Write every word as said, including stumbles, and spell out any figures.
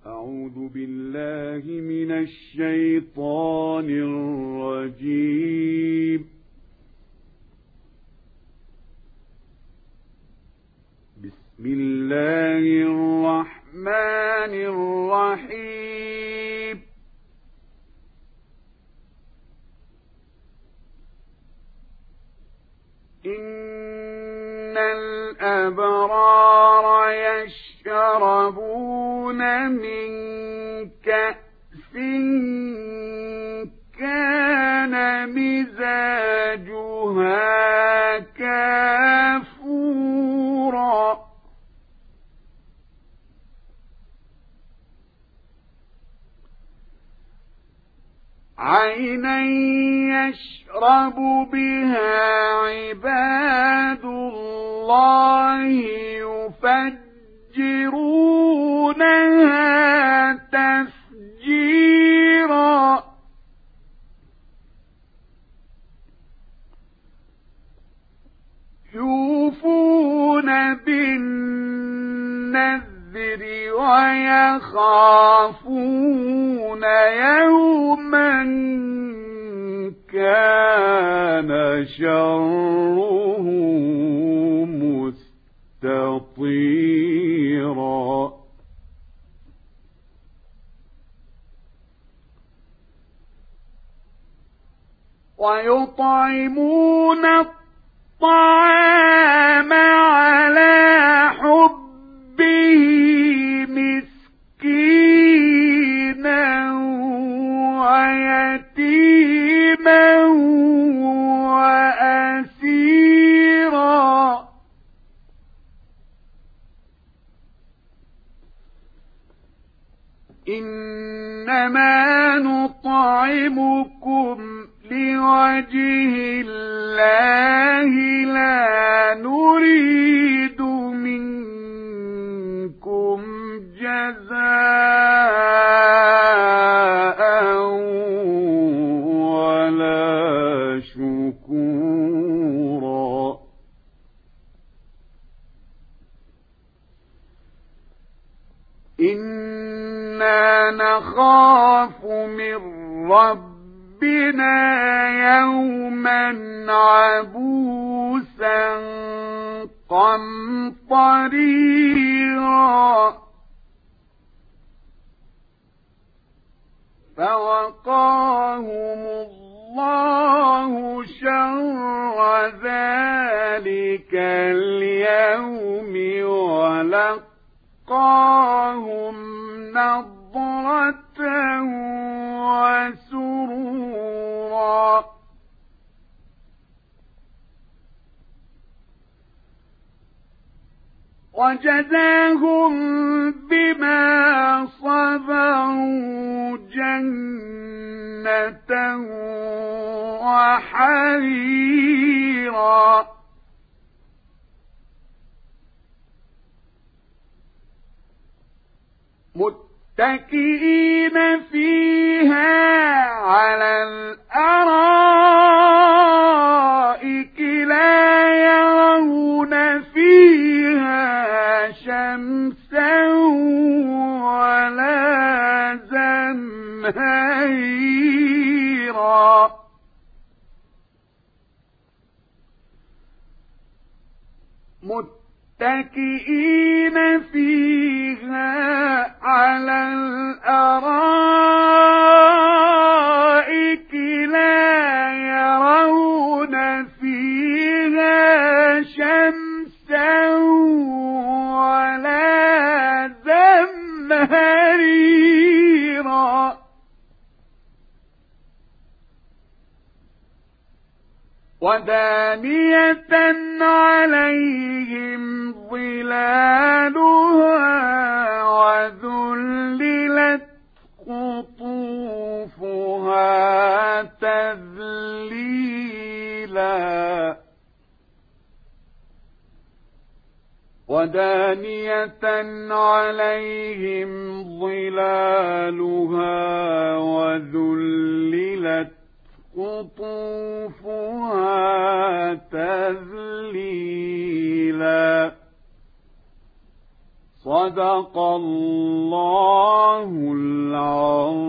أعوذ بالله من الشيطان الرجيم. بسم الله الرحمن الرحيم. إن الأبرار يشربون من كأس كان مزاجها كافورا عينا يشرب بها عباد الله يفجرونها تفجيرا يوفون بالنذر ويخافون يوما كان شره مستطيرا ويطعمون الطعام على حبه مسكينا ويتيما وأسيرا إنما نطعمكم لوجه الله لا نريد منكم جزاء ولا شكورا إنا نخاف من ربنا يوما عبوسا قمطريرا فوقاهم الله شر ذلك اليوم ولقاهم نضرة وسرورا وجزاهم بما صبروا جنة وحريرا متكئين فيها على الأرائك لا يرون فيها شمسا ولا زمهريرا متكئين فيها على الأرائك لا يرون فيها شمسا ولا زمهريرا ودانية عليهم ظلالها وذللت قطوفها تذليلا ودانية عليهم ظلالها وذللت قطوفها تذليلا صدق الله العظيم.